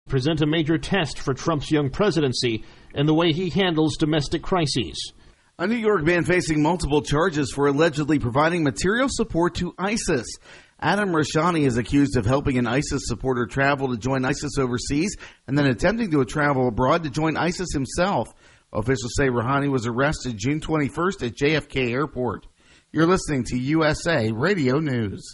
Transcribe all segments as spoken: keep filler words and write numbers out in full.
present a major test for Trump's young presidency and the way he handles domestic crises. A New York man facing multiple charges for allegedly providing material support to ISIS. Adam Rashani is accused of helping an ISIS supporter travel to join ISIS overseas and then attempting to travel abroad to join ISIS himself. Officials say Rouhani was arrested June twenty-first at J F K Airport. You're listening to U S A Radio News.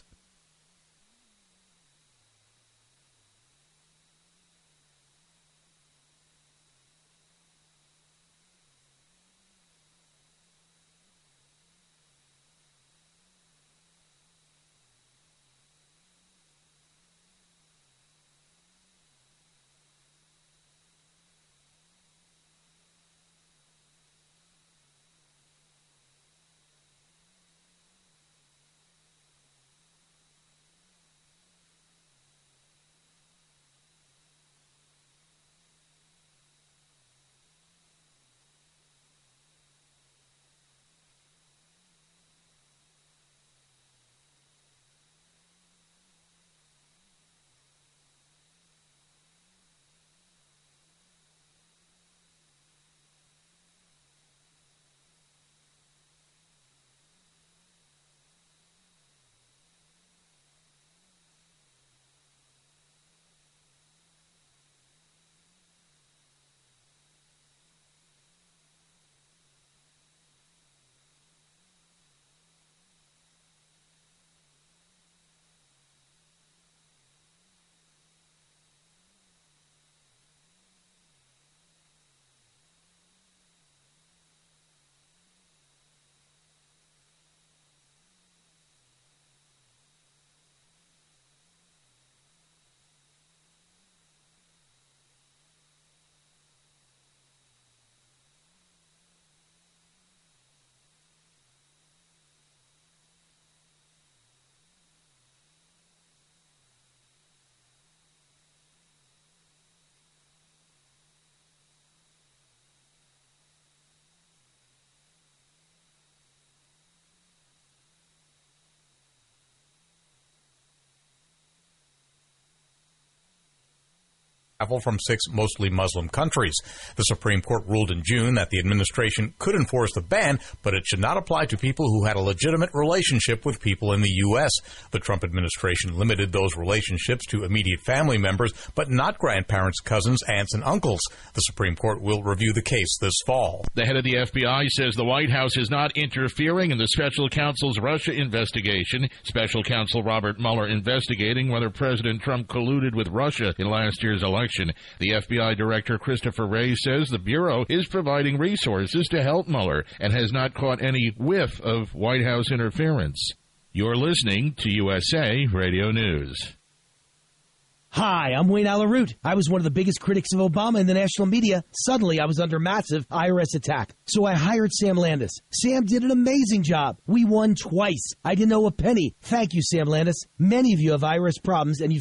Travel from six mostly Muslim countries. The Supreme Court ruled in June that the administration could enforce the ban, but it should not apply to people who had a legitimate relationship with people in the U S. The Trump administration limited those relationships to immediate family members, but not grandparents, cousins, aunts, and uncles. The Supreme Court will review the case this fall. The head of the F B I says the White House is not interfering in the special counsel's Russia investigation. Special counsel Robert Mueller investigating whether President Trump colluded with Russia in last year's election. The F B I Director Christopher Wray says the Bureau is providing resources to help Mueller and has not caught any whiff of White House interference. You're listening to U S A Radio News. Hi, I'm Wayne Alaroot. I was one of the biggest critics of Obama in the national media. Suddenly, I was under massive I R S attack. So I hired Sam Landis. Sam did an amazing job. We won twice. I didn't owe a penny. Thank you, Sam Landis. Many of you have I R S problems, and you've...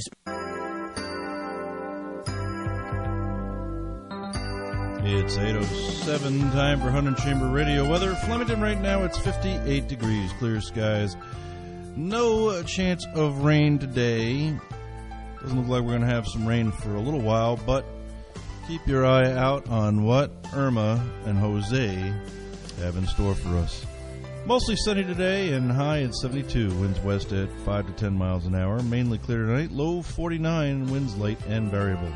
It's eight oh seven, time for Hunt and Chamber Radio weather. Flemington right now, it's fifty-eight degrees, clear skies. No chance of rain today. Doesn't look like we're going to have some rain for a little while, but keep your eye out on what Irma and Jose have in store for us. Mostly sunny today and high at seventy-two. Winds west at five to ten miles an hour. Mainly clear tonight. Low forty-nine. Winds light and variable.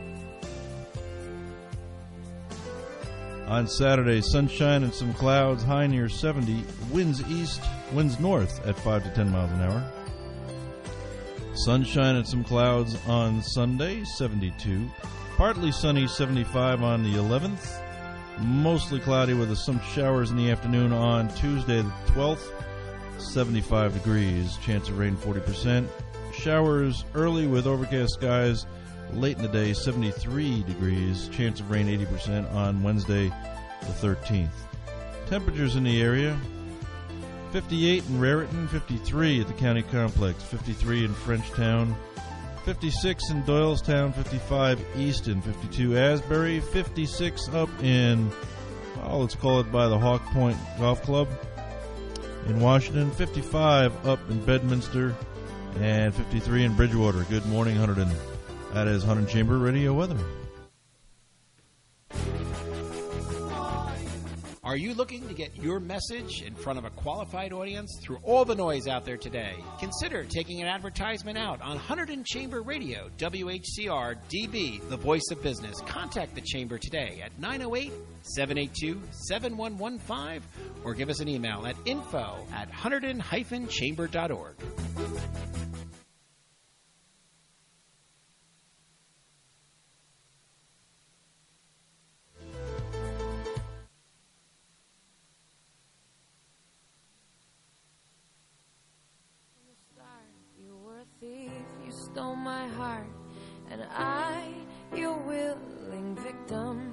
On Saturday, sunshine and some clouds, high near seventy. Winds east, winds north at five to ten miles an hour. Sunshine and some clouds on Sunday, seventy-two. Partly sunny, seventy-five on the eleventh. Mostly cloudy with some showers in the afternoon on Tuesday the twelfth. seventy-five degrees, chance of rain forty percent. Showers early with overcast skies. Late in the day, seventy-three degrees, chance of rain eighty percent on Wednesday the thirteenth. Temperatures in the area, fifty-eight in Raritan, fifty-three at the county complex, fifty-three in Frenchtown, fifty-six in Doylestown, fifty-five Easton, fifty-two Asbury, fifty-six up in, well, let's call it by the Hawk Point Golf Club in Washington, fifty-five up in Bedminster, and fifty-three in Bridgewater. Good morning, Hunterdon. That is Hunt and Chamber Radio weather. Are you looking to get your message in front of a qualified audience through all the noise out there today? Consider taking an advertisement out on Hunt and Chamber Radio, W H C R D B, the voice of business. Contact the Chamber today at nine oh eight, seven eight two, seven one one five or give us an email at info at hunterdon dash chamber dot org. Stole my heart, and I, your willing victim.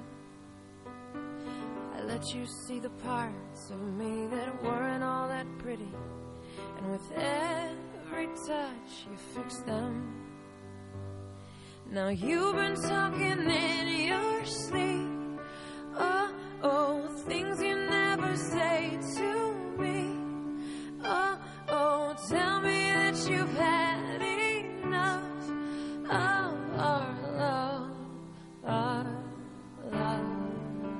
I let you see the parts of me that weren't all that pretty, and with every touch you fixed them. Now you've been talking in your sleep, oh, oh, things you never say to me, oh, oh, tell me that you've had enough of our love, our love.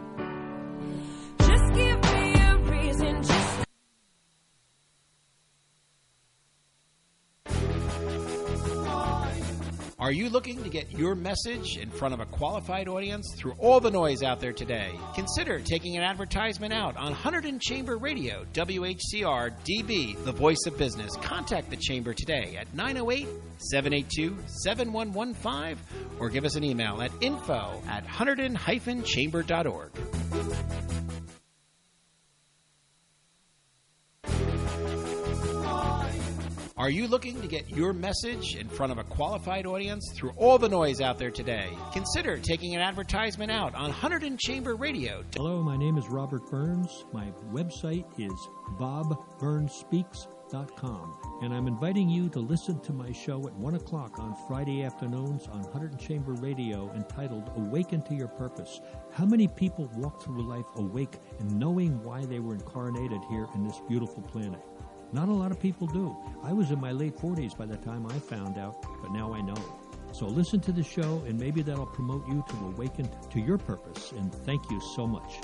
Just give me a reason, just Are you looking to get your message in front of a qualified audience through all the noise out there today? Consider taking an advertisement out on Hunt and Chamber Radio, W H C R D B, the voice of business. Contact the Chamber today at nine oh eight, seven eight two, seven one one five or give us an email at info at hunterdon dash chamber dot org. Are you looking to get your message in front of a qualified audience through all the noise out there today? Consider taking an advertisement out on Hunt and Chamber Radio. Hello, my name is Robert Burns. My website is bob burns speaks dot com, and I'm inviting you to listen to my show at one o'clock on Friday afternoons on Hunt and Chamber Radio entitled Awaken to Your Purpose. How many people walk through life awake and knowing why they were incarnated here in this beautiful planet? Not a lot of people do. I was in my late forties by the time I found out, but now I know. So listen to the show, and maybe that'll promote you to awaken to your purpose, and thank you so much.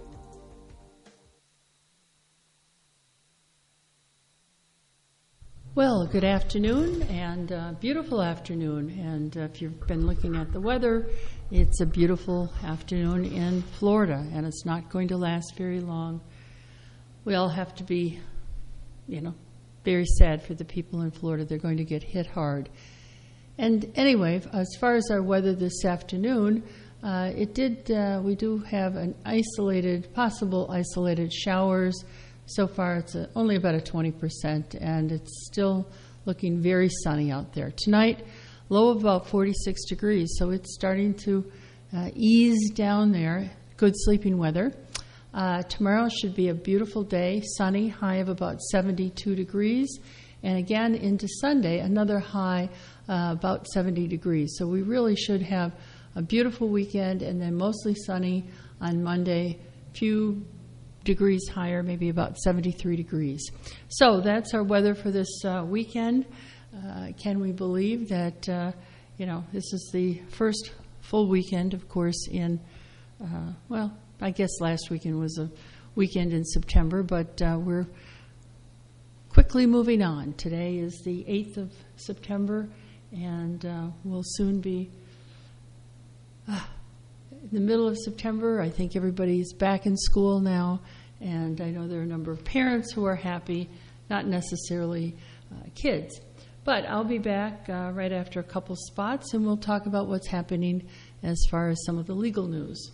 Well, good afternoon, and uh, beautiful afternoon. And uh, if you've been looking at the weather, it's a beautiful afternoon in Florida, and it's not going to last very long. We all have to be you know, very sad for the people in Florida. They're going to get hit hard. And anyway, as far as our weather this afternoon, uh, it did, uh, we do have an isolated, possible isolated showers. So far, it's a, only about a twenty percent, and it's still looking very sunny out there. Tonight, low of about forty-six degrees, so it's starting to uh, ease down there. Good sleeping weather. Uh, tomorrow should be a beautiful day, sunny, high of about seventy-two degrees. And again, into Sunday, another high uh, about seventy degrees. So we really should have a beautiful weekend, and then mostly sunny on Monday, few degrees higher, maybe about seventy-three degrees. So that's our weather for this uh, weekend. Uh, can we believe that, uh, you know, this is the first full weekend, of course, in, uh, well, I guess last weekend was a weekend in September, but uh, we're quickly moving on. Today is the eighth of September, and uh, we'll soon be uh, in the middle of September. I think everybody's back in school now, and I know there are a number of parents who are happy, not necessarily uh, kids. But I'll be back uh, right after a couple spots, and we'll talk about what's happening as far as some of the legal news.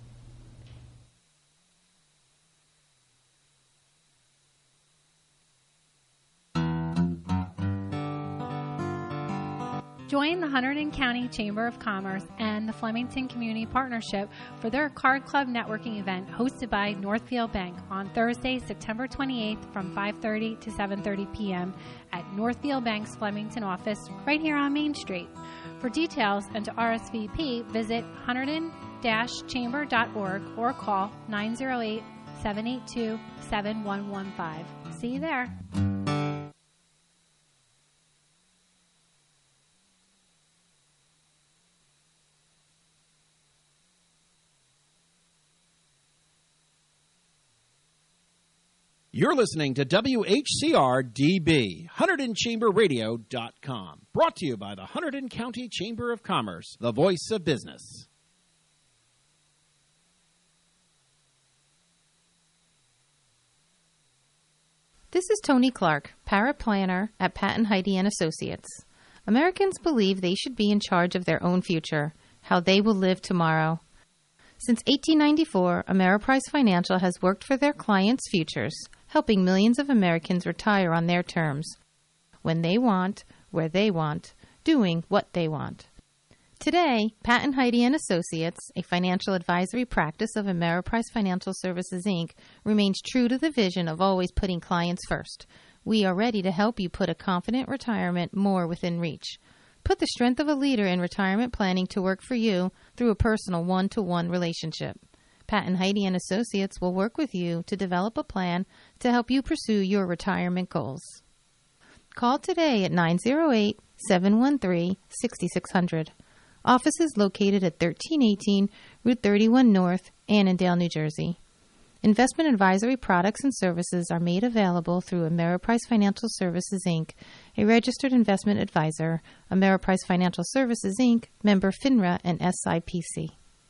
Join the Hunterdon County Chamber of Commerce and the Flemington Community Partnership for their Card Club networking event hosted by Northfield Bank on Thursday, September twenty-eighth from five thirty to seven thirty p.m. at Northfield Bank's Flemington office right here on Main Street. For details and to R S V P, visit hunterdon dash chamber dot org or call nine oh eight, seven eight two, seven one one five. See you there. You're listening to W H C R D B, Hunterdon Chamber Radio dot com. Brought to you by the Hunterdon County Chamber of Commerce, the voice of business. This is Tony Clark, paraplanner at Patton Heidi and Associates. Americans believe they should be in charge of their own future, how they will live tomorrow. Since eighteen ninety-four, Ameriprise Financial has worked for their clients' futures, helping millions of Americans retire on their terms, when they want, where they want, doing what they want. Today, Patton Heidi and Associates, a financial advisory practice of Ameriprise Financial Services, Incorporated, remains true to the vision of always putting clients first. We are ready to help you put a confident retirement more within reach. Put the strength of a leader in retirement planning to work for you through a personal one-to-one relationship. Patton Heidi and Associates will work with you to develop a plan to help you pursue your retirement goals. Call today at nine oh eight, seven one three, six six zero zero. Office is located at thirteen eighteen Route thirty-one North, Annandale, New Jersey. Investment advisory products and services are made available through Ameriprise Financial Services, Incorporated, a registered investment advisor, Ameriprise Financial Services, Incorporated, member FINRA and S I P C.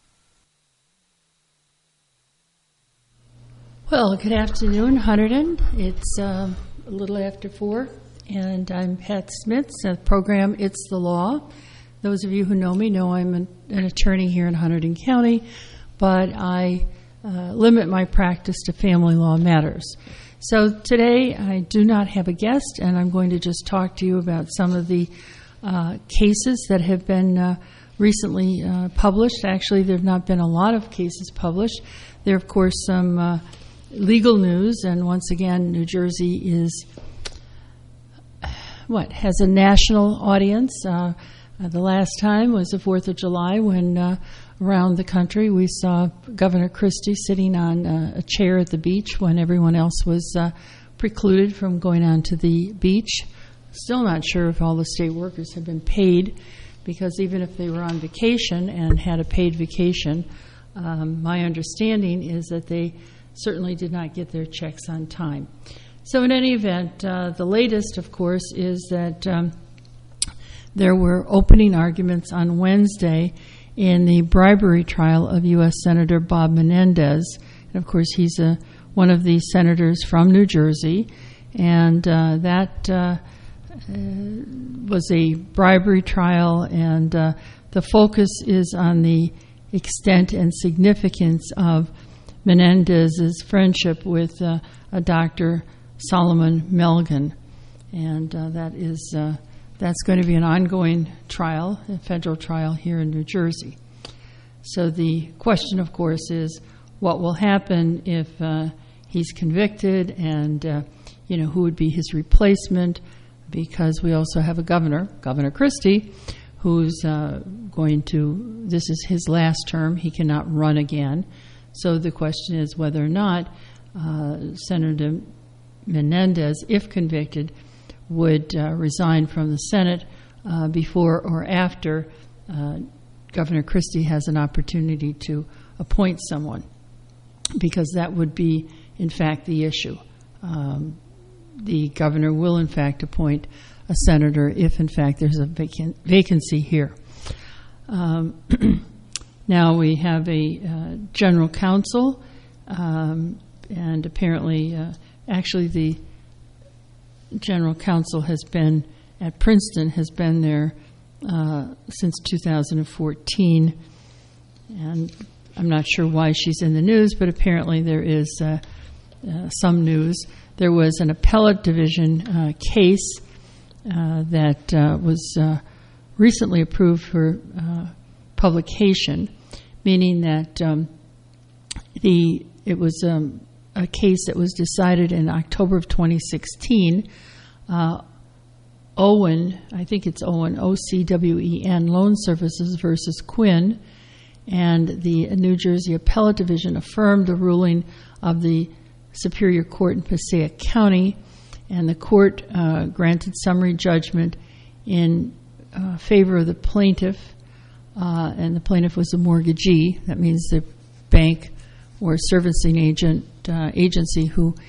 Well, good afternoon, Hunterdon. It's uh, a little after four, and I'm Pat Smits, the program It's the Law. Those of you who know me know I'm an, an attorney here in Hunterdon County, but I uh, limit my practice to family law matters. So today I do not have a guest, and I'm going to just talk to you about some of the uh, cases that have been uh, recently uh, published. Actually, there have not been a lot of cases published. There are, of course, some uh, legal news, and once again, New Jersey is, what, has a national audience. Uh, uh, the last time was the fourth of July when uh, around the country we saw Governor Christie sitting on uh, a chair at the beach when everyone else was uh, precluded from going on to the beach. Still not sure if all the state workers have been paid, because even if they were on vacation and had a paid vacation, um, my understanding is that they certainly did not get their checks on time. So in any event, uh, the latest, of course, is that um, there were opening arguments on Wednesday in the bribery trial of U S Senator Bob Menendez. And of course, he's a, one of the senators from New Jersey, and uh, that uh, was a bribery trial, and uh, the focus is on the extent and significance of Menendez's friendship with uh, a Doctor Solomon Melgen, and uh, that is uh, that's going to be an ongoing trial, a federal trial here in New Jersey. So the question, of course, is what will happen if uh, he's convicted, and uh, you know, who would be his replacement? Because we also have a governor, Governor Christie, who's uh, going to. This is his last term; he cannot run again. So the question is whether or not uh, Senator Menendez, if convicted, would uh, resign from the Senate uh, before or after uh, Governor Christie has an opportunity to appoint someone, because that would be, in fact, the issue. Um, the governor will, in fact, appoint a senator if, in fact, there's a vacan- vacancy here. Um, Now we have a uh, general counsel, um, and apparently, uh, actually the general counsel has been at Princeton, has been there uh, since two thousand fourteen, and I'm not sure why she's in the news, but apparently there is uh, uh, some news. There was an appellate division uh, case uh, that uh, was uh, recently approved for uh, publication, meaning that um, the it was um, a case that was decided in October of twenty sixteen. Uh, Owen, I think it's Owen, O C W E N, Loan Services versus Quinn, and the New Jersey Appellate Division affirmed the ruling of the Superior Court in Passaic County, and the court uh, granted summary judgment in uh, favor of the plaintiff. Uh, and the plaintiff was a mortgagee. That means the bank or servicing agent uh, agency who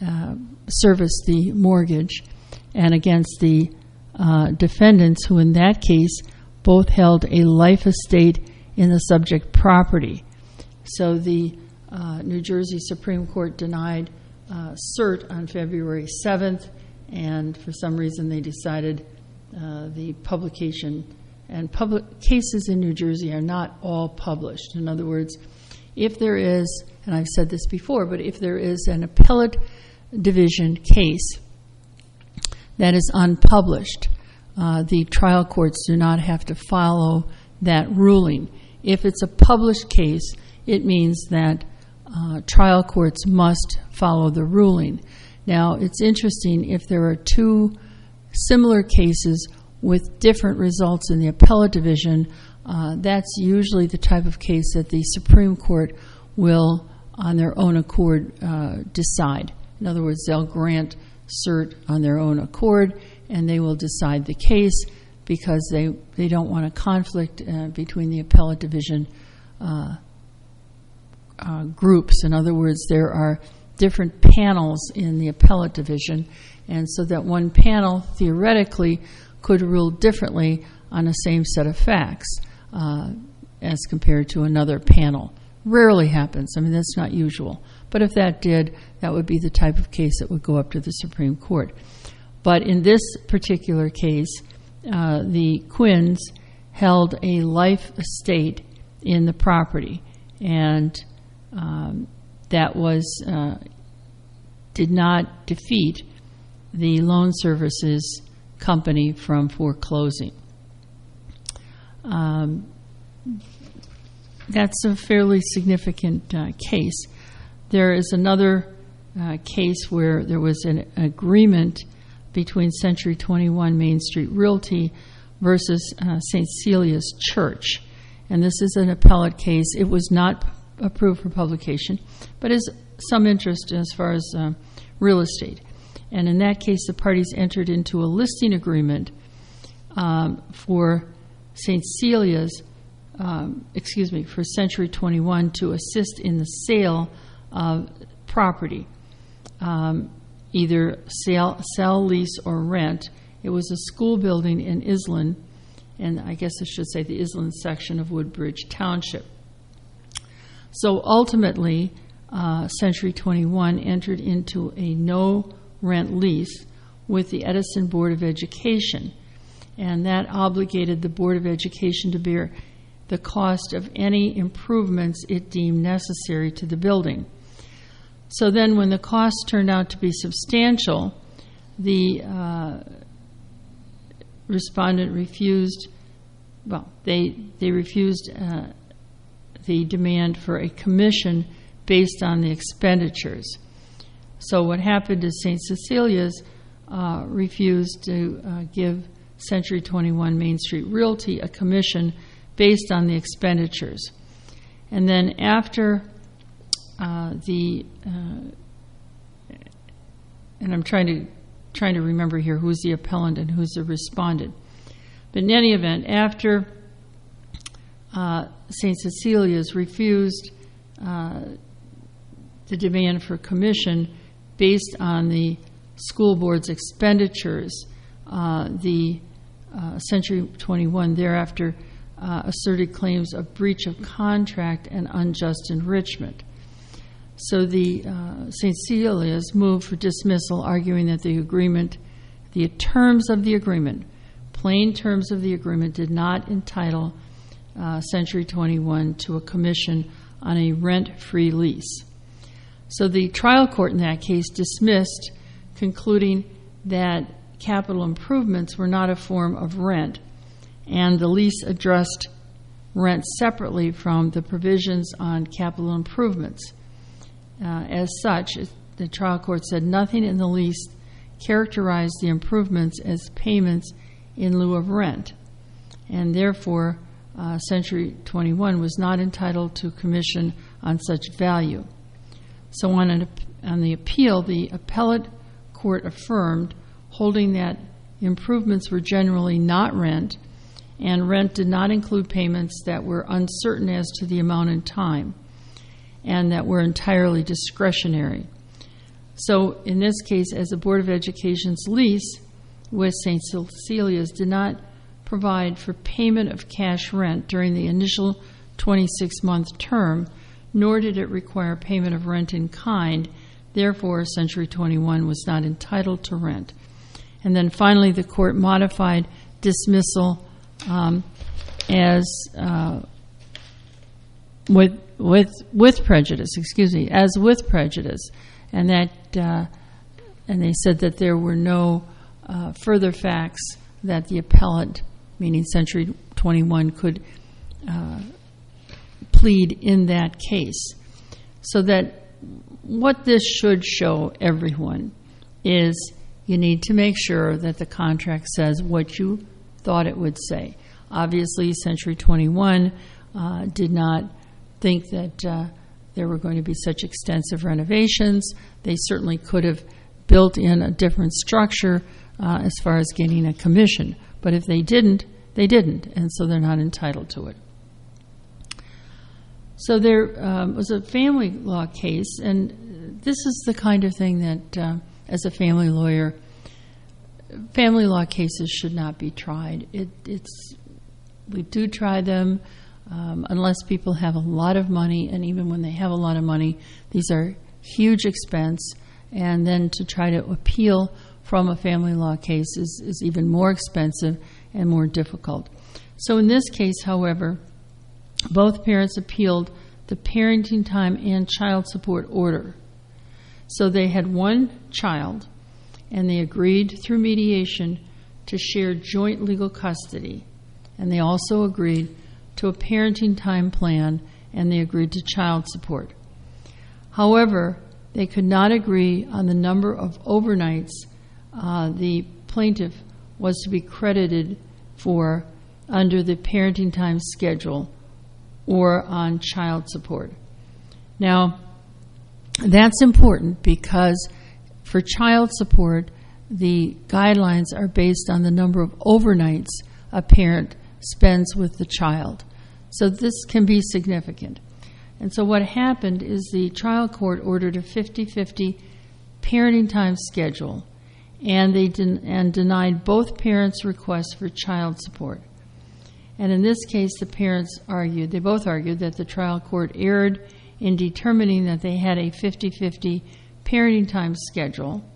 uh, service the mortgage, and against the uh, defendants, who in that case both held a life estate in the subject property. So the uh, New Jersey Supreme Court denied uh, cert on February seventh, and for some reason they decided uh, the publication, and public cases in New Jersey are not all published. In other words, if there is, and I've said this before, but if there is an appellate division case that is unpublished, uh, the trial courts do not have to follow that ruling. If it's a published case, it means that uh, trial courts must follow the ruling. Now, it's interesting, if there are two similar cases with different results in the appellate division, uh, that's usually the type of case that the Supreme Court will, on their own accord, uh, decide. In other words, they'll grant cert on their own accord, and they will decide the case because they, they don't want a conflict uh, between the appellate division uh, uh, groups. In other words, there are different panels in the appellate division, and so that one panel theoretically could rule differently on the same set of facts uh, as compared to another panel. Rarely happens. I mean, that's not usual. But if that did, that would be the type of case that would go up to the Supreme Court. But in this particular case, uh, the Quinns held a life estate in the property, and um, that was uh, did not defeat the loan services company from foreclosing. Um, that's a fairly significant uh, case. There is another uh, case where there was an agreement between Century twenty-one Main Street Realty versus uh, Saint Celia's Church. And this is an appellate case. It was not approved for publication, but is some interest as far as uh, real estate. And in that case, the parties entered into a listing agreement um, for Saint Celia's, um, excuse me, for Century twenty-one to assist in the sale of property, um, either sell, sell, lease, or rent. It was a school building in Island, and I guess I should say the Island section of Woodbridge Township. So ultimately, uh, Century twenty-one entered into a no-rent lease with the Edison Board of Education, and that obligated the Board of Education to bear the cost of any improvements it deemed necessary to the building. So then when the costs turned out to be substantial, the uh, respondent refused, well, they, they refused uh, the demand for a commission based on the expenditures. So what happened is Saint Cecilia's uh, refused to uh, give Century twenty-one Main Street Realty a commission based on the expenditures. And then after uh, the, uh, and I'm trying to trying to remember here who's the appellant and who's the respondent. But in any event, after uh, Saint Cecilia's refused uh, the demand for commission based on the school board's expenditures, uh, the uh, Century twenty-one thereafter uh, asserted claims of breach of contract and unjust enrichment. So the uh, Saint Cecilia's moved for dismissal, arguing that the agreement, the terms of the agreement, plain terms of the agreement, did not entitle uh, Century twenty-one to a commission on a rent-free lease. So the trial court in that case dismissed, concluding that capital improvements were not a form of rent, and the lease addressed rent separately from the provisions on capital improvements. Uh, as such, the trial court said nothing in the lease characterized the improvements as payments in lieu of rent, and therefore uh, Century twenty-one was not entitled to commission on such value. So on, an, on the appeal, the appellate court affirmed, holding that improvements were generally not rent, and rent did not include payments that were uncertain as to the amount and time, and that were entirely discretionary. So in this case, as the Board of Education's lease with Saint Cecilia's did not provide for payment of cash rent during the initial twenty-six month term, nor did it require payment of rent in kind. Therefore, Century twenty-one was not entitled to rent. And then finally, the court modified dismissal um, as uh, with with with prejudice. Excuse me, as with prejudice, and that uh, and they said that there were no uh, further facts that the appellant, meaning Century twenty-one, could uh, plead in that case. So that what this should show everyone is you need to make sure that the contract says what you thought it would say. Obviously, Century twenty-one uh, did not think that uh, there were going to be such extensive renovations. They certainly could have built in a different structure uh, as far as getting a commission. But if they didn't, they didn't, and so they're not entitled to it. So there um, was a family law case, and this is the kind of thing that, uh, as a family lawyer, family law cases should not be tried. It, it's we do try them um, unless people have a lot of money, and even when they have a lot of money, these are huge expense, and then to try to appeal from a family law case is, is even more expensive and more difficult. So in this case, however, both parents appealed the parenting time and child support order. So they had one child, and they agreed through mediation to share joint legal custody. And they also agreed to a parenting time plan, and they agreed to child support. However, they could not agree on the number of overnights uh, the plaintiff was to be credited for under the parenting time schedule or on child support. Now, that's important because for child support, the guidelines are based on the number of overnights a parent spends with the child. So this can be significant. And so what happened is the trial court ordered a fifty-fifty parenting time schedule, and they den- and denied both parents' requests for child support. And in this case, the parents argued, they both argued that the trial court erred in determining that they had a fifty-fifty parenting time schedule.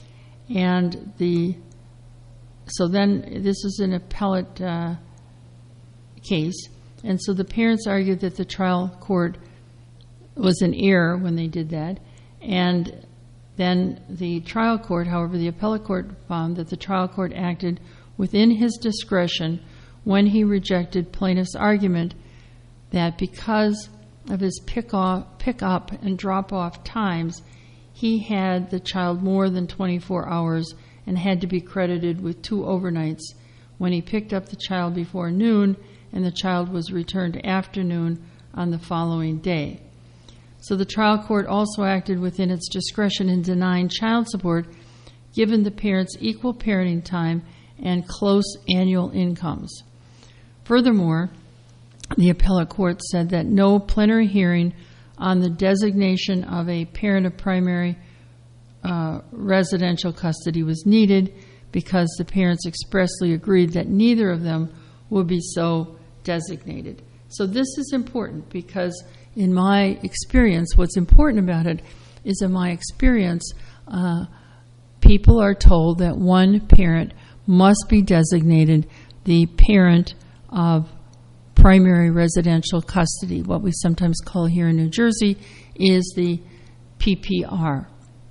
And the so then this is an appellate uh, case. And so the parents argued that the trial court was in error when they did that. And then the trial court, however, the appellate court found that the trial court acted within his discretion when he rejected plaintiff's argument that because of his pick off, pick up and drop off times, he had the child more than twenty-four hours and had to be credited with two overnights when he picked up the child before noon and the child was returned afternoon on the following day. So the trial court also acted within its discretion in denying child support given the parents' equal parenting time and close annual incomes. Furthermore, the appellate court said that no plenary hearing on the designation of a parent of primary uh, residential custody was needed because the parents expressly agreed that neither of them would be so designated. So this is important because in my experience, what's important about it is in my experience, uh, people are told that one parent must be designated the parent of primary residential custody. What we sometimes call here in New Jersey is the P P R.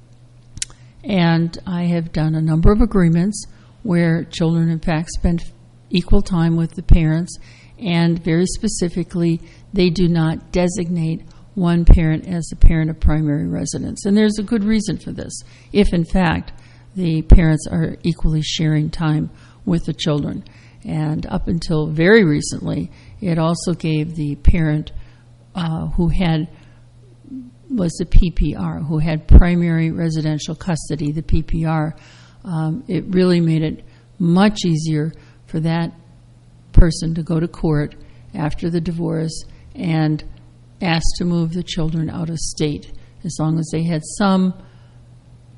And I have done a number of agreements where children, in fact, spend equal time with the parents, and very specifically, they do not designate one parent as the parent of primary residence. And there's a good reason for this, if in fact the parents are equally sharing time with the children. And up until very recently, it also gave the parent uh, who had was the P P R, who had primary residential custody, the P P R, um, it really made it much easier for that person to go to court after the divorce and ask to move the children out of state, as long as they had some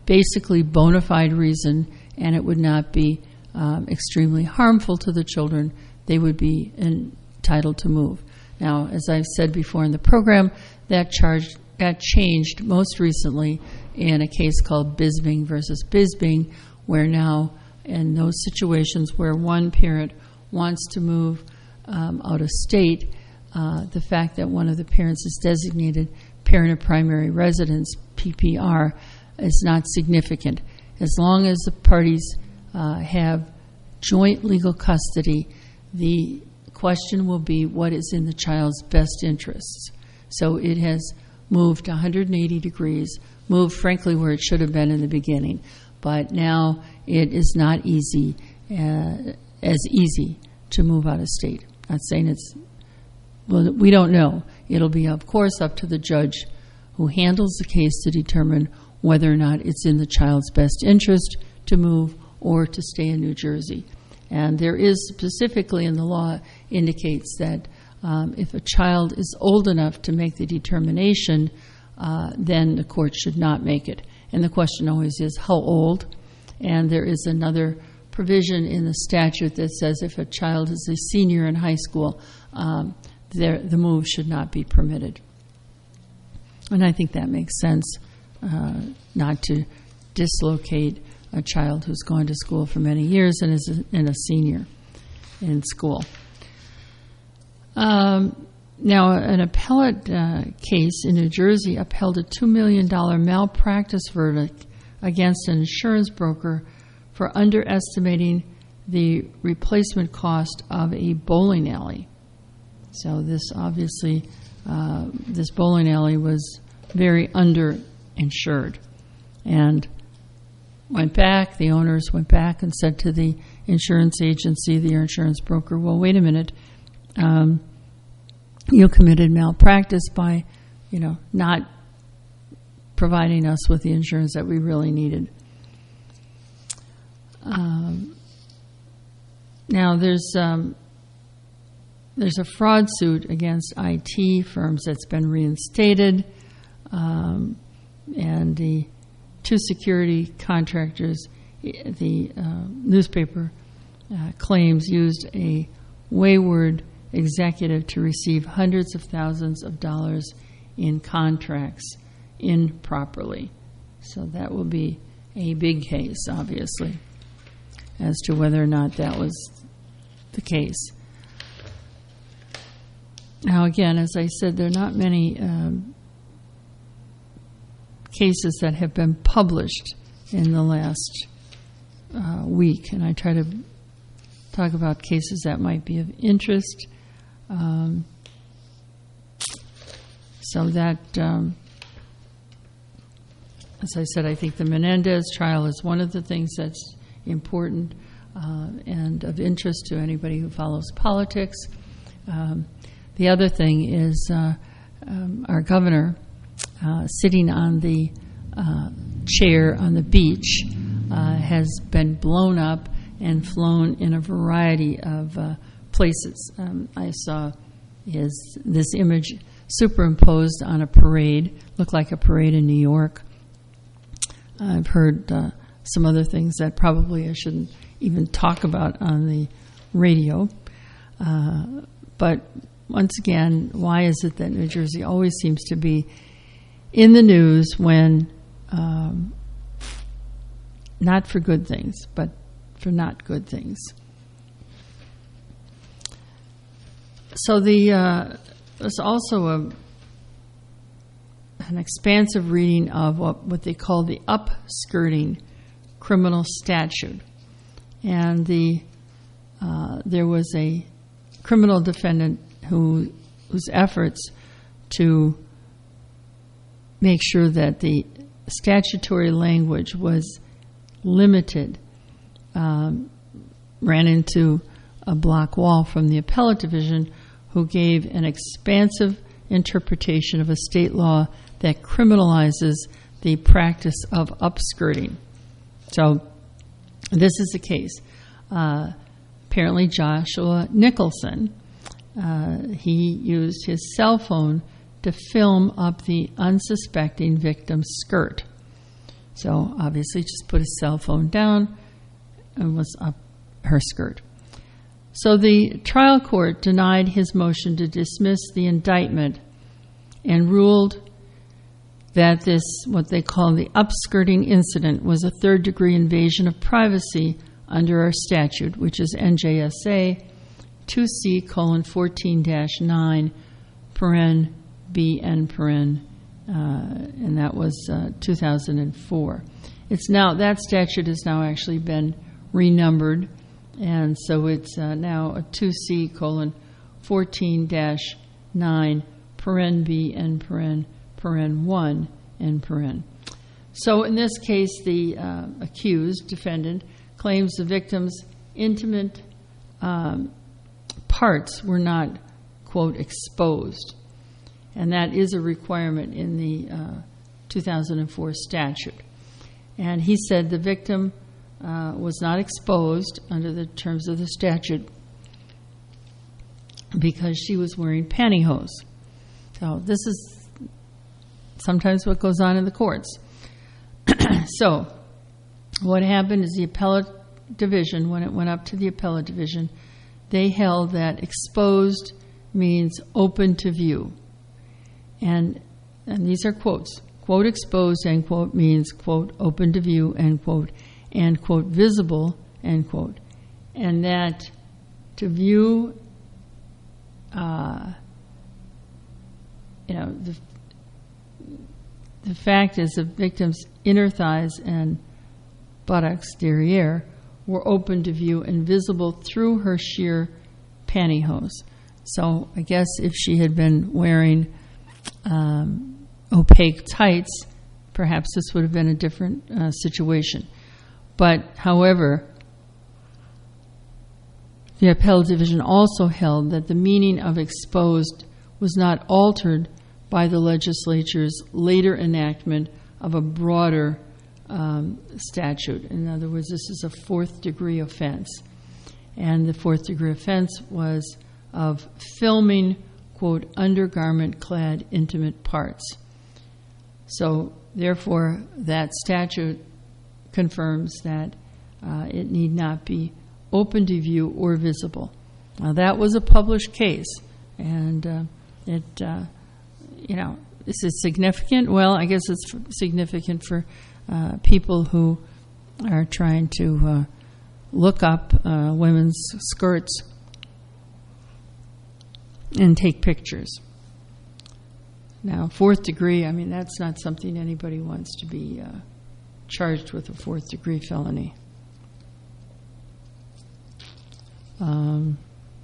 basically bona fide reason, and it would not be um, extremely harmful to the children, they would be entitled to move. Now, as I've said before in the program, that charge got changed most recently in a case called Bisbing versus Bisbing, where now in those situations where one parent wants to move um, out of state, uh, the fact that one of the parents is designated parent of primary residence, P P R, is not significant. As long as the parties uh, have joint legal custody, the question will be what is in the child's best interests. So it has moved one hundred eighty degrees, moved frankly where it should have been in the beginning, but now it is not easy, uh, as easy to move out of state. Not saying it's, well, we don't know. It'll be, of course, up to the judge who handles the case to determine whether or not it's in the child's best interest to move or to stay in New Jersey. And there is specifically in the law indicates that um, if a child is old enough to make the determination, uh, then the court should not make it. And the question always is how old? And there is another provision in the statute that says if a child is a senior in high school, um, there, the move should not be permitted. And I think that makes sense, uh, not to dislocate a child who's gone to school for many years and is a, and a senior in school. Um, now, an appellate uh, case in New Jersey upheld a two million dollars malpractice verdict against an insurance broker for underestimating the replacement cost of a bowling alley. So this obviously, uh, this bowling alley was very underinsured. And went back, the owners went back and said to the insurance agency, the insurance broker, well, wait a minute, um, you committed malpractice by, you know, not providing us with the insurance that we really needed. Um, now there's um, there's a fraud suit against I T firms that's been reinstated, um, and the two security contractors, the uh, newspaper uh, claims used a wayward executive to receive hundreds of thousands of dollars in contracts improperly. So that will be a big case, obviously, as to whether or not that was the case. Now, again, as I said, there are not many um, cases that have been published in the last uh, week, and I try to talk about cases that might be of interest. Um, so that, um, as I said, I think the Menendez trial is one of the things that's important uh, and of interest to anybody who follows politics. Um, the other thing is uh, um, our governor Uh, sitting on the uh, chair on the beach uh, has been blown up and flown in a variety of uh, places. Um, I saw his this image superimposed on a parade, looked like a parade in New York. I've heard uh, some other things that probably I shouldn't even talk about on the radio. Uh, but once again, why is it that New Jersey always seems to be in the news when um, not for good things, but for not good things? So the uh, there's also a, an expansive reading of what, what they call the upskirting criminal statute. And the uh, there was a criminal defendant who whose efforts to make sure that the statutory language was limited um, ran into a block wall from the appellate division, who gave an expansive interpretation of a state law that criminalizes the practice of upskirting. So this is the case. Uh, apparently Joshua Nicholson, uh, he used his cell phone to film up the unsuspecting victim's skirt. So obviously just put his cell phone down and was up her skirt. So the trial court denied his motion to dismiss the indictment and ruled that this, what they call the upskirting incident, was a third-degree invasion of privacy under our statute, which is N J S A two C colon fourteen dash nine, paren B N paren, uh, and that was uh, two thousand four. It's now, that statute has now actually been renumbered, and so it's uh, now a two C colon fourteen dash nine, paren B N paren, paren one, and paren. So in this case, the uh, accused defendant claims the victim's intimate um, parts were not, quote, exposed. And that is a requirement in the uh, two thousand four statute. And he said the victim uh, was not exposed under the terms of the statute because she was wearing pantyhose. So this is sometimes what goes on in the courts. So what happened is the appellate division, when it went up to the appellate division, they held that exposed means open to view. And and these are quotes. Quote, exposed, end quote, means, quote, open to view, end quote, and, quote, visible, end quote. And that to view, uh, you know, the, the fact is the victim's inner thighs and buttocks, derriere, were open to view and visible through her sheer pantyhose. So I guess if she had been wearing um, opaque tights, perhaps this would have been a different uh, situation. But, however, the appellate division also held that the meaning of exposed was not altered by the legislature's later enactment of a broader um, statute. In other words, this is a fourth-degree offense. And the fourth-degree offense was of filming, quote, undergarment-clad intimate parts. So, therefore, that statute confirms that uh, it need not be open to view or visible. Now, that was a published case, and uh, it, uh, you know, is it significant? Well, I guess it's significant for uh, people who are trying to uh, look up uh, women's skirts and take pictures. Now, fourth degree, I mean, that's not something anybody wants to be uh, charged with, a fourth degree felony. Um,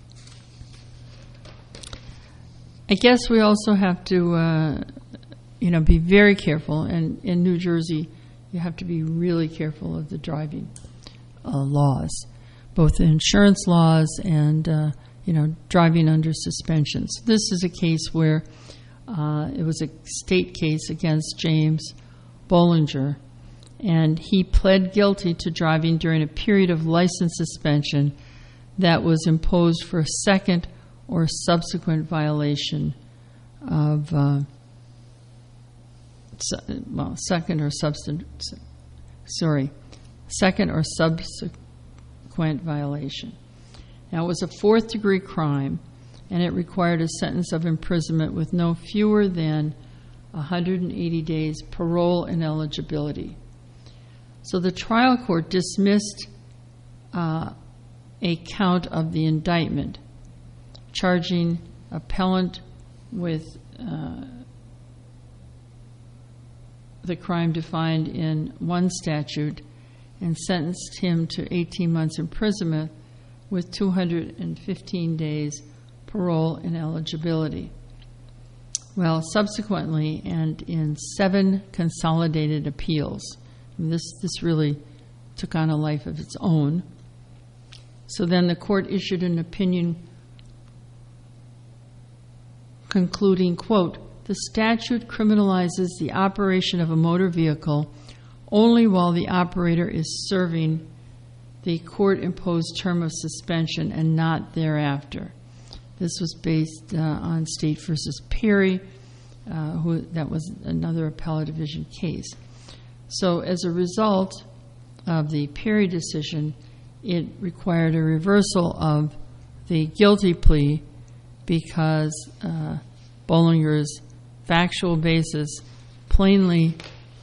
I guess we also have to, uh, you know, be very careful. And in New Jersey, you have to be really careful of the driving uh, laws, both the insurance laws and, uh, you know, driving under suspension. So this is a case where uh, it was a state case against James Bollinger, and he pled guilty to driving during a period of license suspension that was imposed for a second or subsequent violation of, uh, su- well, second or subsequent, sorry, second or subsequent violation. Now, it was a fourth degree crime, and it required a sentence of imprisonment with no fewer than one hundred eighty days parole ineligibility. So the trial court dismissed uh, a count of the indictment, charging appellant with uh, the crime defined in one statute and sentenced him to eighteen months imprisonment with two hundred fifteen days parole ineligibility. Well, subsequently, and in seven consolidated appeals, and this, this really took on a life of its own. So then the court issued an opinion concluding, quote, the statute criminalizes the operation of a motor vehicle only while the operator is serving the court-imposed term of suspension and not thereafter. This was based uh, on State versus Perry, uh, who, that was another appellate division case. So as a result of the Perry decision, it required a reversal of the guilty plea because uh, Bollinger's factual basis plainly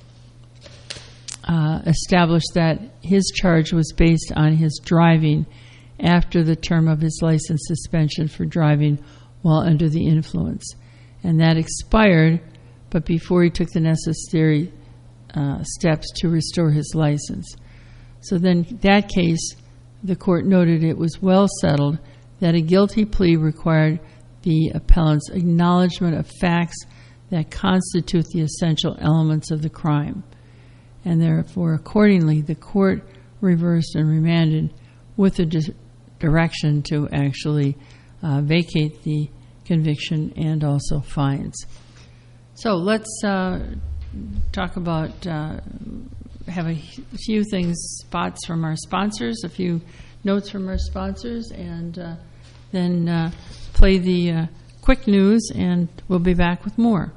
uh, established that his charge was based on his driving after the term of his license suspension for driving while under the influence. And that expired, but before he took the necessary uh, steps to restore his license. So then that case, the court noted it was well settled that a guilty plea required the appellant's acknowledgement of facts that constitute the essential elements of the crime. And therefore, accordingly, the court reversed and remanded with a di- direction to actually uh, vacate the conviction and also fines. So let's uh, talk about, uh, have a few things, spots from our sponsors, a few notes from our sponsors, and uh, then uh, play the uh, quick news, and we'll be back with more.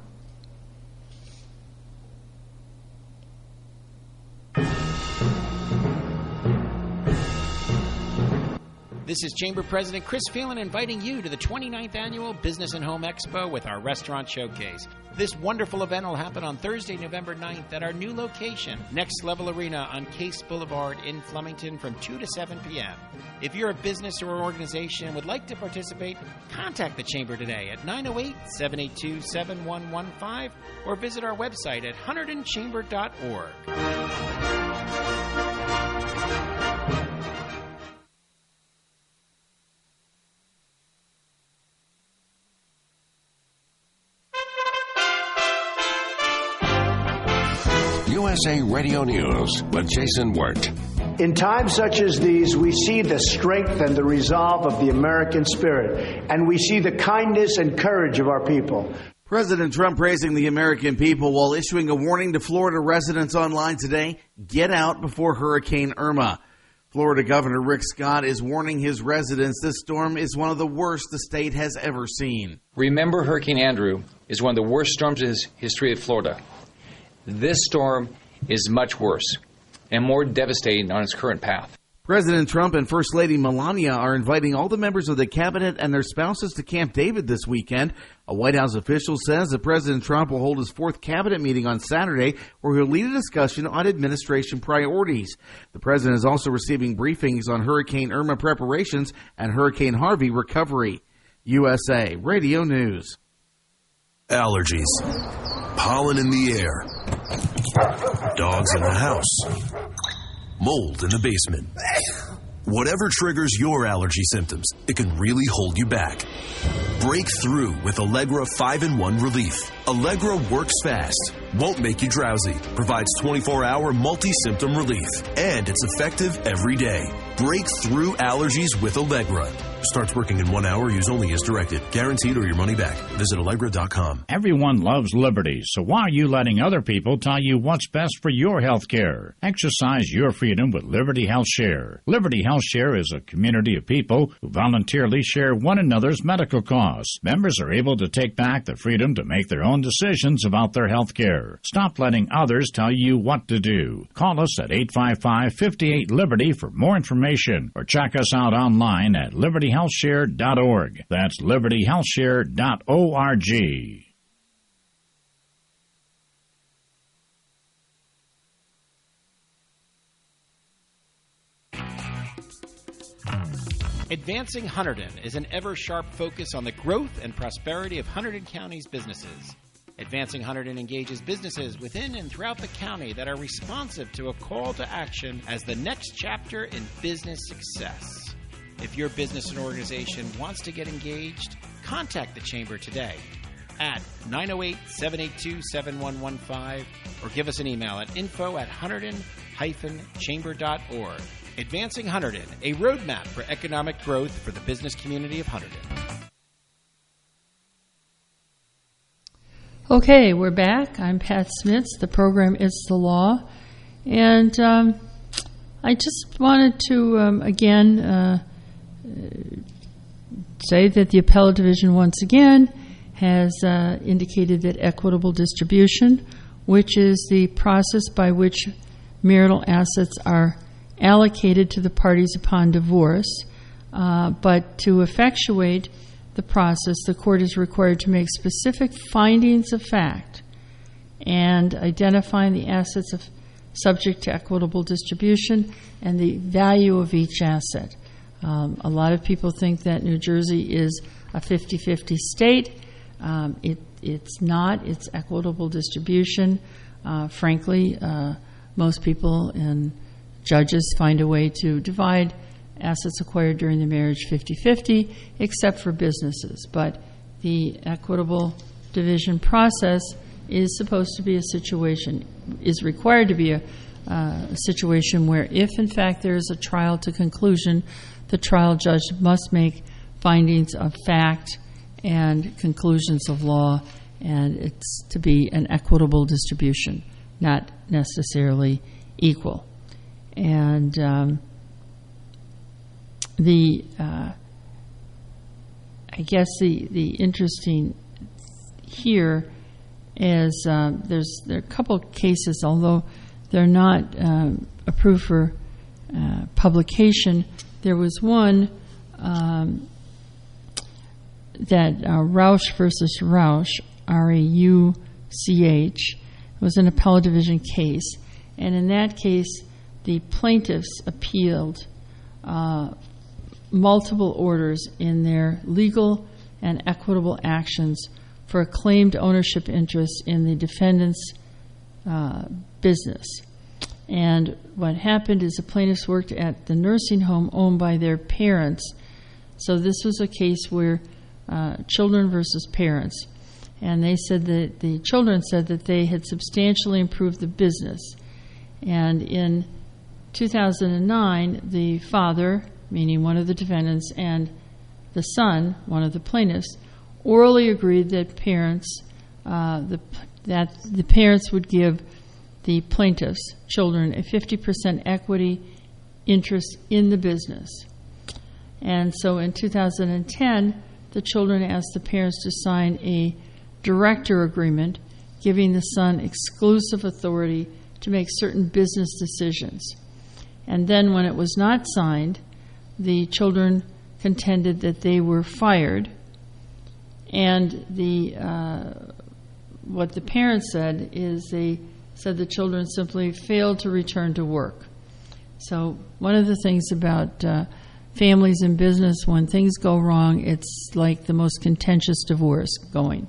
This is Chamber President Chris Phelan inviting you to the twenty-ninth Annual Business and Home Expo with our Restaurant Showcase. This wonderful event will happen on Thursday, November ninth at our new location, Next Level Arena on Case Boulevard in Flemington from two to seven p.m. If you're a business or organization and would like to participate, contact the Chamber today at nine oh eight, seven eight two, seven one one five or visit our website at hunterdon chamber dot org. U S A Radio News with Jason Wirt. In times such as these, we see the strength and the resolve of the American spirit, and we see the kindness and courage of our people. President Trump praising the American people while issuing a warning to Florida residents online today, get out before Hurricane Irma. Florida Governor Rick Scott is warning his residents this storm is one of the worst the state has ever seen. Remember, Hurricane Andrew is one of the worst storms in the history of Florida. This storm is much worse and more devastating on its current path. President Trump and First Lady Melania are inviting all the members of the cabinet and their spouses to Camp David this weekend. A White House official says that President Trump will hold his fourth cabinet meeting on Saturday, where he'll lead a discussion on administration priorities. The president is also receiving briefings on Hurricane Irma preparations and Hurricane Harvey recovery. U S A Radio News. Allergies. Pollen in the air. Dogs in the house. Mold in the basement. Whatever triggers your allergy symptoms, it can really hold you back. Break through with Allegra five in one Relief. Allegra works fast, won't make you drowsy, provides twenty-four hour multi-symptom relief, and it's effective every day. Break through allergies with Allegra. Starts working in one hour. Use only as directed. Guaranteed or your money back. Visit Allegra dot com. Everyone loves liberty, so why are you letting other people tell you what's best for your health care? Exercise your freedom with Liberty Health Share. Liberty Health Share is a community of people who voluntarily share one another's medical costs. Members are able to take back the freedom to make their own decisions about their health care. Stop letting others tell you what to do. Call us at eight five five, five eight, Liberty for more information, or check us out online at liberty health share dot org. That's liberty health share dot org. Advancing Hunterdon is an ever-sharp focus on the growth and prosperity of Hunterdon County's businesses. Advancing Hunterdon engages businesses within and throughout the county that are responsive to a call to action as the next chapter in business success. If your business and organization wants to get engaged, contact the Chamber today at nine oh eight, seven eight two, seven one one five or give us an email at info at hunterdon dash chamber dot org. Advancing Hunterdon, a roadmap for economic growth for the business community of Hunterdon. Okay, we're back. I'm Pat Smits. The program is The Law. And um, I just wanted to, um, again, uh, say that the Appellate Division once again has uh, indicated that equitable distribution which is the process by which marital assets are allocated to the parties upon divorce. Uh, but to effectuate the process, the court is required to make specific findings of fact and identifying the assets of subject to equitable distribution and the value of each asset. Um, a lot of people think that New Jersey is a fifty-fifty state. Um, it, it's not. It's equitable distribution. Uh, frankly, uh, most people and judges find a way to divide assets acquired during the marriage fifty-fifty, except for businesses. But the equitable division process is supposed to be a situation, is required to be a, uh, a situation where if, in fact, there is a trial to conclusion, the trial judge must make findings of fact and conclusions of law, and it's to be an equitable distribution, not necessarily equal. And um, the, uh, I guess the, the interesting here is uh, there's there are a couple of cases, although they're not um, approved for uh, publication. There was one um, that uh, Rauch versus Rauch, R A U C H, was an appellate division case, and in that case, the plaintiffs appealed uh, multiple orders in their legal and equitable actions for a claimed ownership interest in the defendant's uh, business. And what happened is the plaintiffs worked at the nursing home owned by their parents. So this was a case where uh, children versus parents. And they said that the children said that they had substantially improved the business. And in two thousand nine, the father, meaning one of the defendants, and the son, one of the plaintiffs, orally agreed that parents, uh, the, that the parents would give the plaintiffs' children a fifty percent equity interest in the business. And so in two thousand ten, the children asked the parents to sign a director agreement giving the son exclusive authority to make certain business decisions. And then when it was not signed, the children contended that they were fired, and the uh, what the parents said is they said the children simply failed to return to work. So one of the things about uh, families and business, when things go wrong, it's like the most contentious divorce going.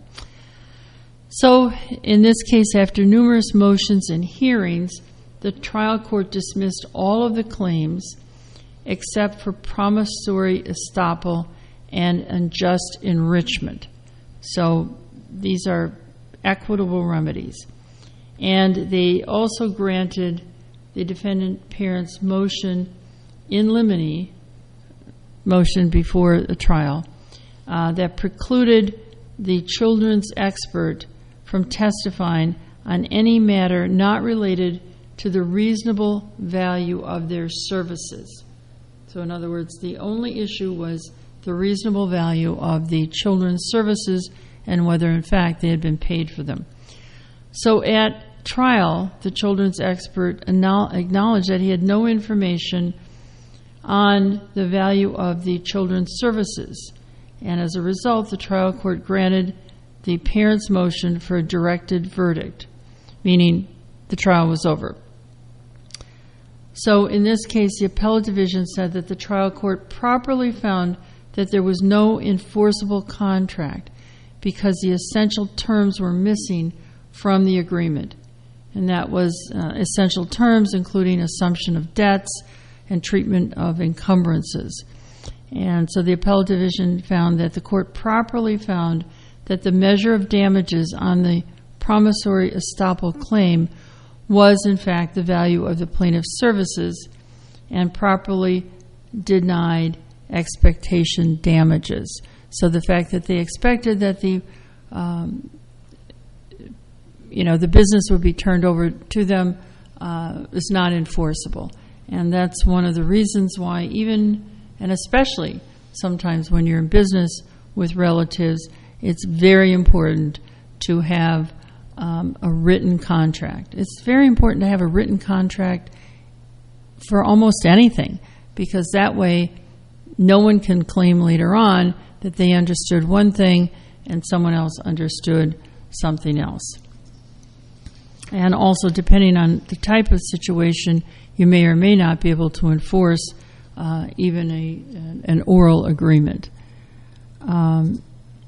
So in this case, after numerous motions and hearings, the trial court dismissed all of the claims except for promissory estoppel and unjust enrichment. So these are equitable remedies. And they also granted the defendant parents' motion in limine, motion before the trial, uh, that precluded the children's expert from testifying on any matter not related to the reasonable value of their services. So in other words, the only issue was the reasonable value of the children's services and whether, in fact, they had been paid for them. So at trial, the children's expert acknowledged that he had no information on the value of the children's services. And as a result, the trial court granted the parents' motion for a directed verdict, meaning the trial was over. So in this case, the appellate division said that the trial court properly found that there was no enforceable contract because the essential terms were missing from the agreement. And that was uh, essential terms including assumption of debts and treatment of encumbrances. And so the appellate division found that the court properly found that the measure of damages on the promissory estoppel claim was, in fact, the value of the plaintiff's services and properly denied expectation damages. So the fact that they expected that the um, you know, the business would be turned over to them uh, is not enforceable. And that's one of the reasons why even, and especially sometimes when you're in business with relatives, it's very important to have um, a written contract. It's very important to have a written contract for almost anything, because that way no one can claim later on that they understood one thing and someone else understood something else. And also, depending on the type of situation, you may or may not be able to enforce uh, even a, an oral agreement. Um,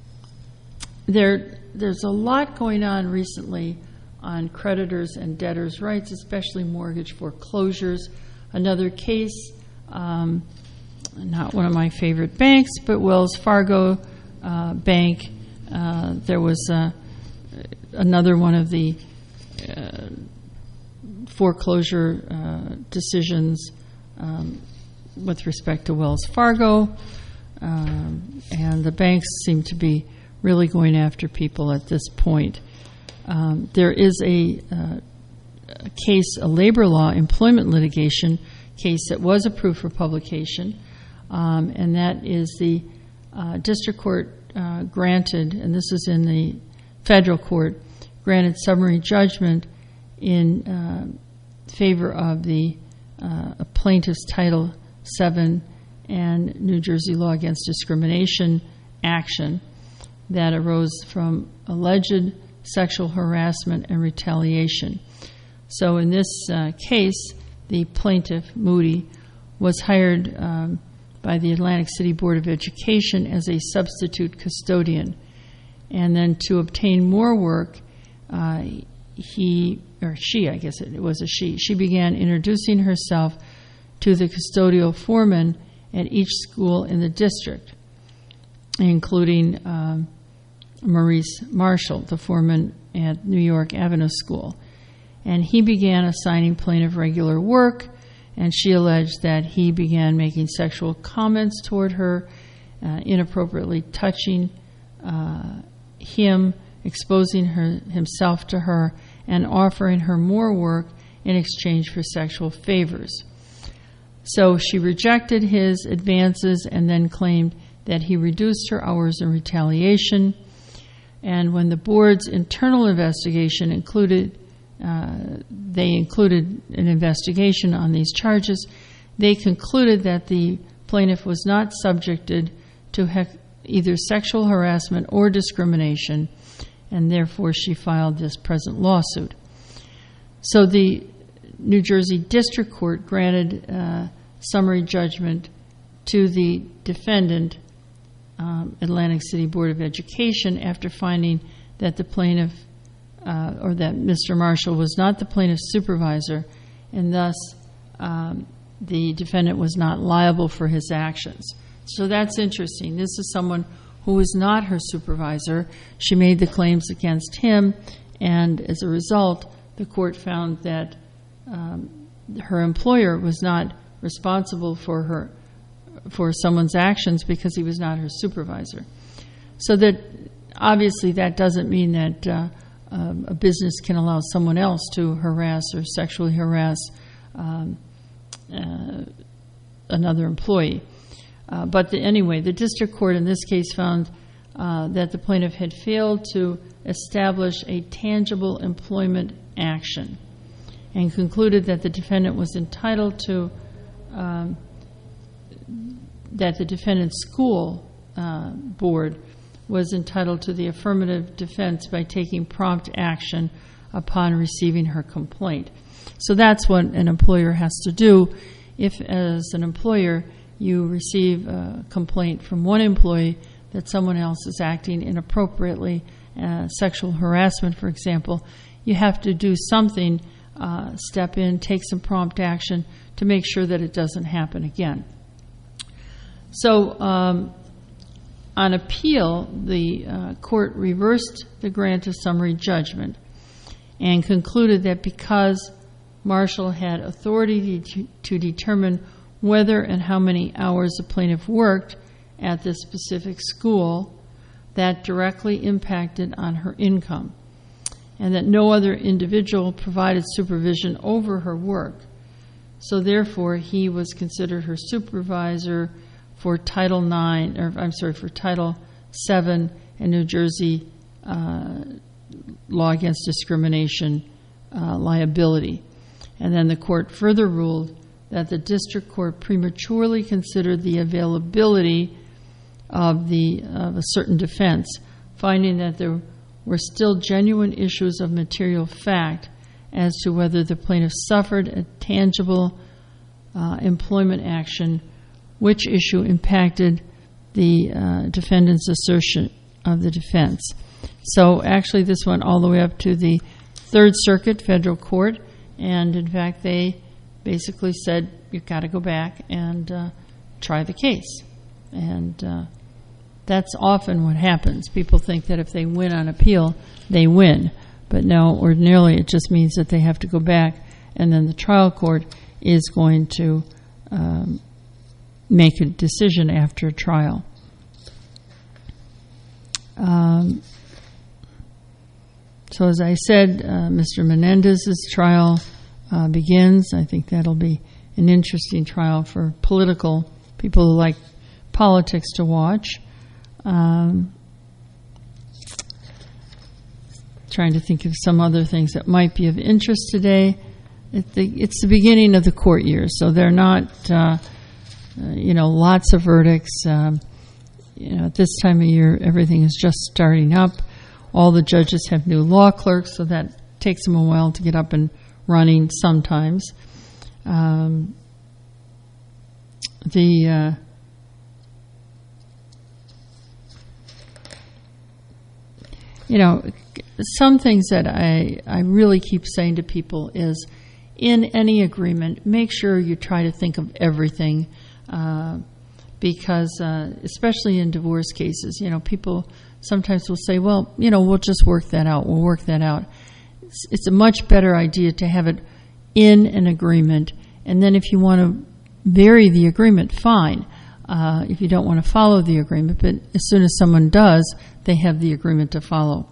there, there's a lot going on recently on creditors and debtors' rights, especially mortgage foreclosures. Another case, um, not one of my favorite banks, but Wells Fargo uh, Bank. Uh, there was uh, another one of the uh, foreclosure uh, decisions um, with respect to Wells Fargo. Um, and the banks seem to be really going after people at this point. Um, there is a, uh, a case, a labor law employment litigation case that was approved for publication, um, and that is the uh, district court uh, granted, and this is in the federal court, granted summary judgment in uh, favor of the uh, plaintiff's Title seven and New Jersey law against discrimination action that arose from alleged sexual harassment and retaliation. So in this uh, case, the plaintiff, Moody, was hired um, by the Atlantic City Board of Education as a substitute custodian. And then to obtain more work, uh, he, or she, I guess it was a she, she began introducing herself to the custodial foreman at each school in the district, including um, Maurice Marshall, the foreman at New York Avenue School. And he began assigning plaintiff regular work, and she alleged that he began making sexual comments toward her, uh, inappropriately touching uh, him, exposing her, himself to her, and offering her more work in exchange for sexual favors. So she rejected his advances and then claimed that he reduced her hours in retaliation. And when the board's internal investigation included, uh, they included an investigation on these charges, they concluded that the plaintiff was not subjected to he- either sexual harassment or discrimination, and therefore she filed this present lawsuit. So the New Jersey District Court granted uh, summary judgment to the defendant, um, Atlantic City Board of Education, after finding that the plaintiff, uh, or that Mister Marshall was not the plaintiff's supervisor, and thus um, the defendant was not liable for his actions. So that's interesting. This is someone who was not her supervisor. She made the claims against him, and as a result, the court found that um, her employer was not responsible for her for someone's actions because he was not her supervisor. So that obviously that doesn't mean that uh, um, a business can allow someone else to harass or sexually harass um, uh, another employee. Uh, but the, anyway, the district court in this case found uh, that the plaintiff had failed to establish a tangible employment action and concluded that the defendant was entitled to Um, that the defendant's school uh, board was entitled to the affirmative defense by taking prompt action upon receiving her complaint. So that's what an employer has to do. If, as an employer, you receive a complaint from one employee that someone else is acting inappropriately, uh, sexual harassment, for example, you have to do something, uh, step in, take some prompt action to make sure that it doesn't happen again. So um, on appeal, the uh, court reversed the grant of summary judgment and concluded that because Marshall had authority to, to determine whether and how many hours the plaintiff worked at this specific school, that directly impacted on her income, and that no other individual provided supervision over her work. So therefore, he was considered her supervisor for Title nine, or I'm sorry, for Title seven and New Jersey uh, law against discrimination uh, liability. And then the court further ruled that the district court prematurely considered the availability of the of a certain defense, finding that there were still genuine issues of material fact as to whether the plaintiff suffered a tangible uh, employment action, which issue impacted the uh, defendant's assertion of the defense. So actually this went all the way up to the Third Circuit Federal Court, and in fact they basically said you've got to go back and uh, try the case. And uh, that's often what happens. People think that if they win on appeal, they win. But no, ordinarily it just means that they have to go back, and then the trial court is going to um, make a decision after a trial. Um, so as I said, uh, Mister Menendez's trial uh, begins. I think that'll be an interesting trial for political people who like politics to watch. Um, trying to think of some other things that might be of interest today. It the, it's the beginning of the court year, so they're not, uh, uh, you know, lots of verdicts. Um, you know, at this time of year, everything is just starting up. All the judges have new law clerks, so that takes them a while to get up and running sometimes. Um, the uh, you know, some things that I, I really keep saying to people is, in any agreement, make sure you try to think of everything, uh, because uh, especially in divorce cases, you know, people sometimes will say, well, you know, we'll just work that out, we'll work that out. It's, it's a much better idea to have it in an agreement, and then if you want to vary the agreement, fine. Uh, if you don't want to follow the agreement, but as soon as someone does, they have the agreement to follow.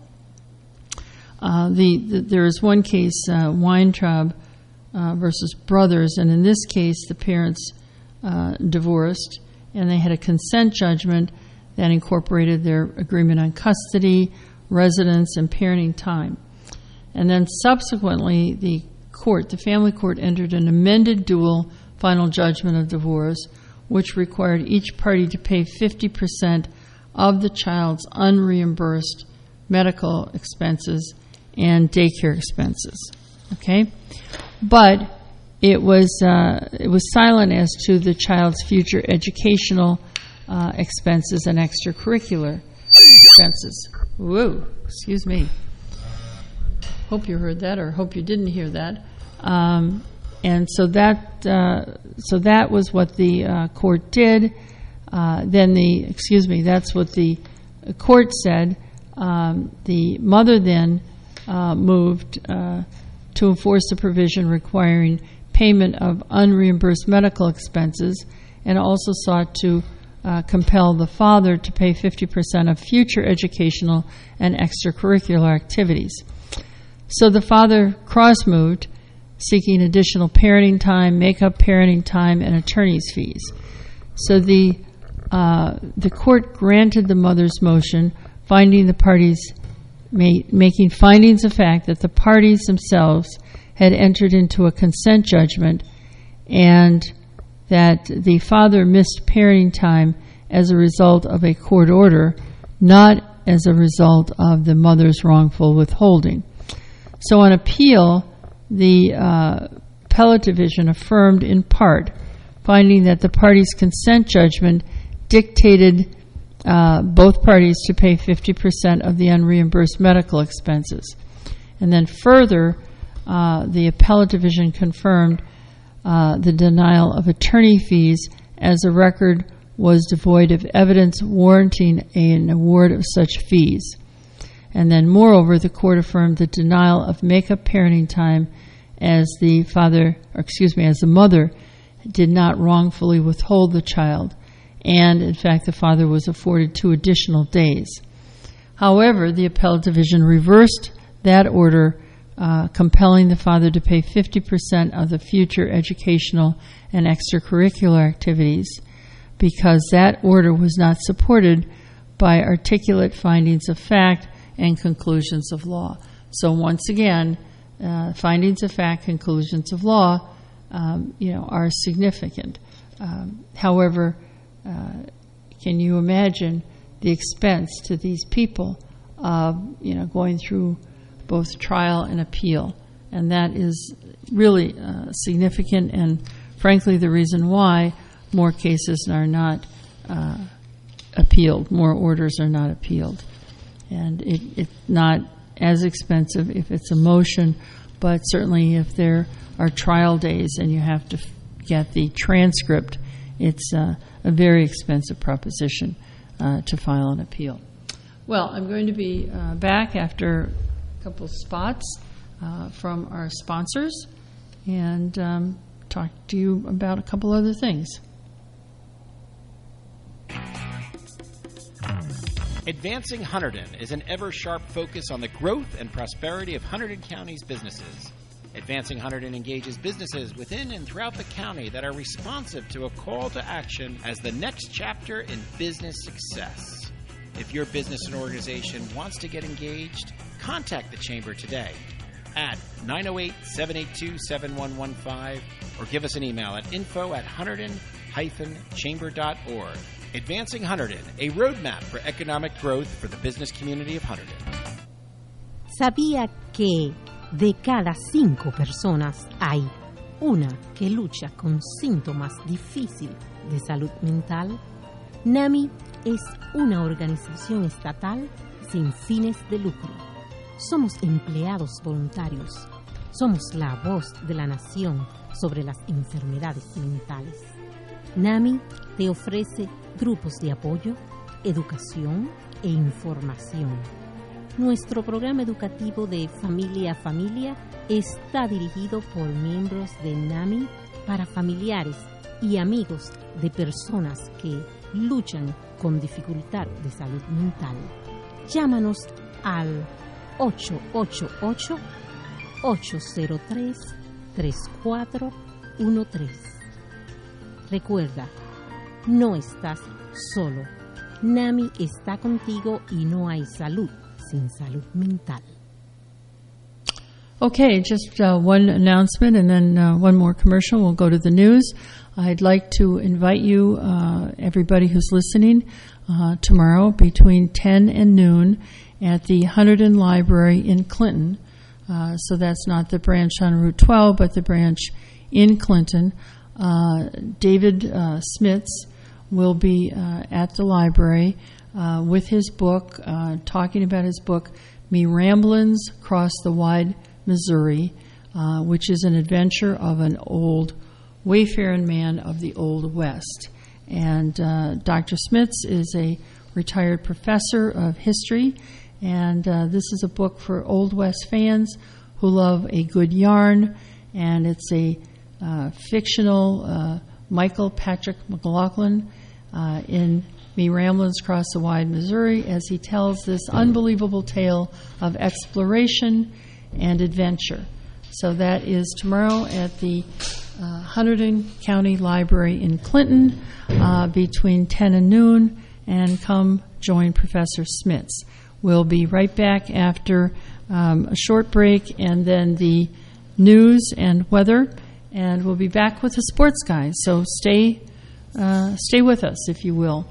Uh, the, the there is one case, uh, Weintraub uh, versus Brothers, and in this case, the parents uh, divorced, and they had a consent judgment that incorporated their agreement on custody, residence, and parenting time. And then subsequently, the court, the family court, entered an amended dual final judgment of divorce, which required each party to pay fifty percent of the child's unreimbursed medical expenses and daycare expenses. Okay? But it was uh, it was silent as to the child's future educational uh, expenses and extracurricular expenses. Whoa, excuse me. Hope you heard that, or hope you didn't hear that. Um, and so that uh, so that was what the uh, court did. Uh, then the excuse me, that's what the court said. Um, the mother then uh, moved uh, to enforce the provision requiring payment of unreimbursed medical expenses, and also sought to uh, compel the father to pay fifty percent of future educational and extracurricular activities. So the father cross-moved, seeking additional parenting time, make-up parenting time, and attorney's fees. So the uh, the court granted the mother's motion, finding the parties ma- making findings of fact that the parties themselves had entered into a consent judgment, and that the father missed parenting time as a result of a court order, not as a result of the mother's wrongful withholding. So on appeal, the uh, appellate division affirmed in part, finding that the parties' consent judgment dictated uh, both parties to pay fifty percent of the unreimbursed medical expenses. And then further, uh, the appellate division confirmed uh, the denial of attorney fees, as the record was devoid of evidence warranting an award of such fees. And then moreover, the court affirmed the denial of make-up parenting time, as the father, or excuse me, as the mother did not wrongfully withhold the child, and in fact the father was afforded two additional days. However, the appellate division reversed that order, uh, compelling the father to pay fifty percent of the future educational and extracurricular activities, because that order was not supported by articulate findings of fact and conclusions of law. So once again, uh, findings of fact, conclusions of law, um, you know, are significant. Um, however, uh, can you imagine the expense to these people of, you know, going through both trial and appeal? And that is really uh, significant, and frankly, the reason why more cases are not uh, appealed, more orders are not appealed. And it, it's not as expensive if it's a motion, but certainly if there are trial days and you have to f- get the transcript, it's uh, a very expensive proposition uh, to file an appeal. Well, I'm going to be uh, back after a couple spots uh, from our sponsors and um, talk to you about a couple other things. Advancing Hunterdon is an ever-sharp focus on the growth and prosperity of Hunterdon County's businesses. Advancing Hunterdon engages businesses within and throughout the county that are responsive to a call to action as the next chapter in business success. If your business and organization wants to get engaged, contact the Chamber today at nine oh eight, seven eight two, seven one one five or give us an email at info at hunterdon dash chamber dot org. Advancing Hunterdon, a roadmap for economic growth for the business community of Hunterdon. ¿Sabía que de cada cinco personas hay una que lucha con síntomas difíciles de salud mental? NAMI es una organización estatal sin fines de lucro. Somos empleados voluntarios. Somos la voz de la nación sobre las enfermedades mentales. NAMI te ofrece grupos de apoyo, educación e información. Nuestro programa educativo de Familia a Familia está dirigido por miembros de NAMI para familiares y amigos de personas que luchan con dificultad de salud mental. Llámanos al ocho ocho ocho, ocho cero tres, tres cuatro uno tres. Recuerda, no estás solo. NAMI está contigo y no hay salud sin salud mental. Okay, just uh, one announcement and then uh, one more commercial. We'll go to the news. I'd like to invite you, uh, everybody who's listening, uh, tomorrow between ten and noon at the Hunterdon Library in Clinton. Uh, so that's not the branch on Route twelve, but the branch in Clinton. Uh, David uh, Smits will be uh, at the library uh, with his book, uh, talking about his book, Me Ramblins Across the Wide Missouri, uh, which is an adventure of an old wayfaring man of the Old West. And uh, Doctor Smits is a retired professor of history, and uh, this is a book for Old West fans who love a good yarn, and it's a uh, fictional uh, Michael Patrick McLaughlin uh, in Me Ramblins Across the Wide Missouri as he tells this unbelievable tale of exploration and adventure. So that is tomorrow at the uh, Hunterdon County Library in Clinton uh, between ten and noon, and come join Professor Smits. We'll be right back after um, a short break and then the news and weather, and we'll be back with the sports guys. So stay, uh, stay with us, if you will.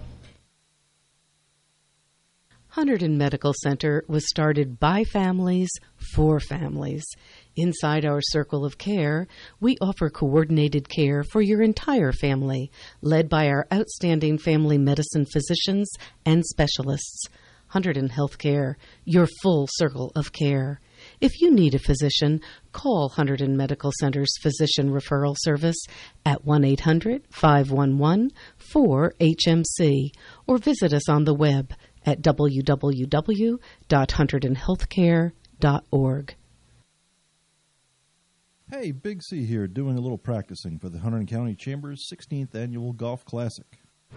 Hunterdon Medical Center was started by families for families. Inside our circle of care, we offer coordinated care for your entire family, led by our outstanding family medicine physicians and specialists. Hunterdon Healthcare, your full circle of care. If you need a physician, call Hunterdon Medical Center's Physician Referral Service at one eight hundred, five one one, four H M C or visit us on the web at w w w dot hunterdon healthcare dot org. Hey, Big C here, doing a little practicing for the Hunterdon County Chamber's sixteenth Annual Golf Classic.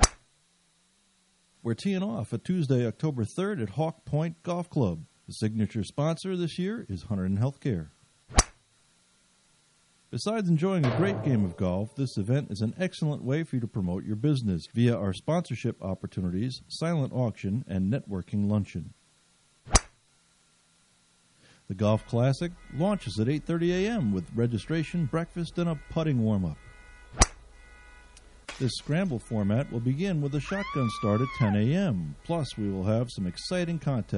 We're teeing off a Tuesday, October third at Hawk Point Golf Club. The signature sponsor this year is Hunterdon Healthcare. Besides enjoying a great game of golf, this event is an excellent way for you to promote your business via our sponsorship opportunities, silent auction, and networking luncheon. The Golf Classic launches at eight thirty a.m. with registration, breakfast, and a putting warm-up. This scramble format will begin with a shotgun start at ten a.m. Plus, we will have some exciting contests